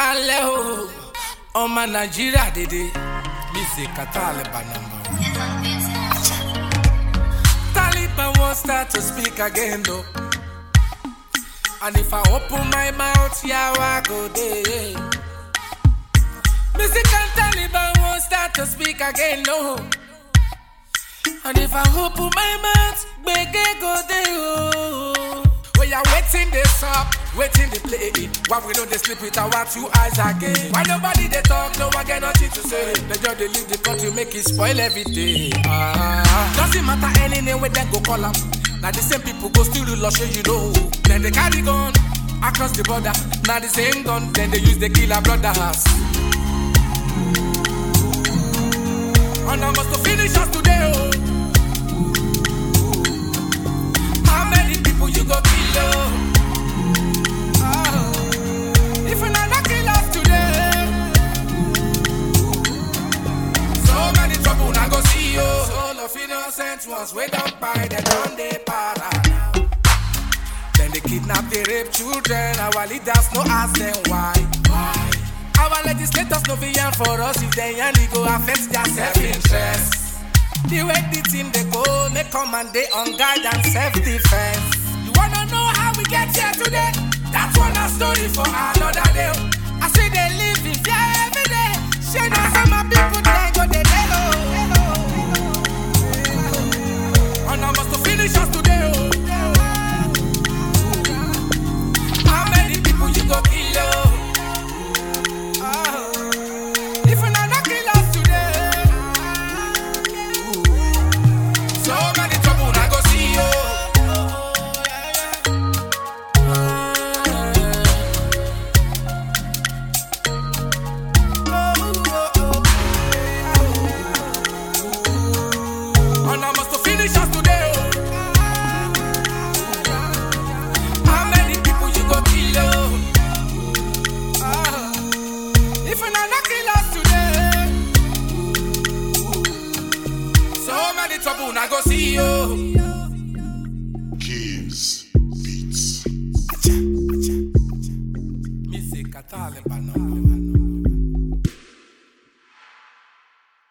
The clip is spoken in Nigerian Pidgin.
Aleho, on my Nigeria dede, me say Taliban number one. Taliban won't start to speak again though. And if I open my mouth, yeah, I go there. Me say Taliban won't start to speak again no. And if I open my mouth, bege go there. We are waiting this up, waiting they play it. Why we don't they sleep with our two eyes again? Why nobody they talk, no one get nothing to say. They just they leave the country, make it spoil every day. Doesn't matter any name where they go call up. Now the same people go steal the lush, you know. Then they carry gun across the border. Now the same gun, then they use the kill our brothers. And I must finish us today, oh. How many people you go kill, oh? If you not kill us today, so many trouble I go see you. Soul of innocent ones wait up by the dawn they para now. Then they kidnap, they rape children. Our leaders no ask them why. Our legislators no vision for us. If they and they go affect their self-interest. The way the team they go, they come and they on guard and self-defense. You wanna know how we get here today? That's one a story for another day. I see they live in fear every day. Shame on some of people they go they hello. And I must finish us today. How many people you go kill? If you not kill us today, so many trouble I go see you. And I must finish us today. How many people you go kill? If you not kill us today, so many trouble I go see you. Keys Beats. Me say Taliban.